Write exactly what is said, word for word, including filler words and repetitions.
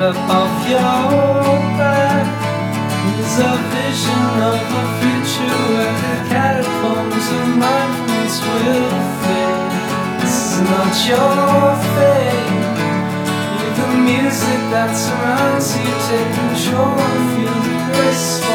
up off your back. There's a vision of a future where the catacombs of moments will fade. This is not your fate. You're the music that surrounds you. Take control, feel the whisper.